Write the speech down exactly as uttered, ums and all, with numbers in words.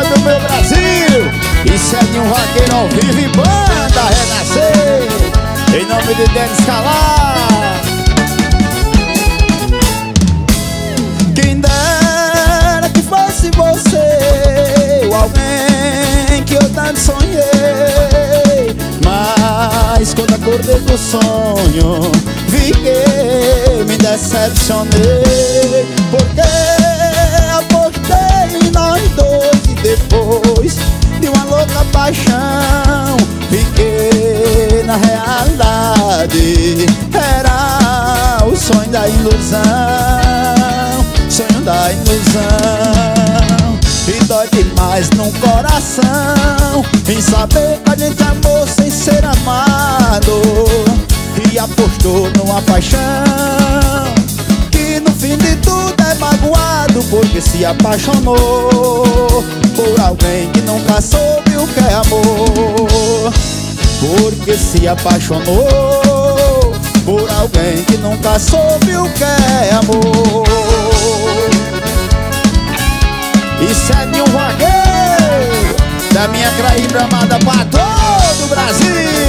do meu Brasil. Isso é de um vaqueiro ao vivo e banda renascer. Em nome de Denis Calar. Quem dera que fosse você, ou alguém que eu tanto sonhei. Mas quando acordei do sonho, vi que me decepcionei. Porque apostei em nós dois e depois de uma louca paixão, fiquei na realidade. Era o sonho da ilusão, sonho da ilusão. E dói demais no coração em saber que a gente amou sem ser amado, e apostou numa paixão que no fim de tudo é magoado, porque se apaixonou por alguém que nunca soube o que é amor. Porque se apaixonou por alguém que nunca soube o que é amor. Isso é de um vaqueiro, da minha Craíba amada pra todo o Brasil.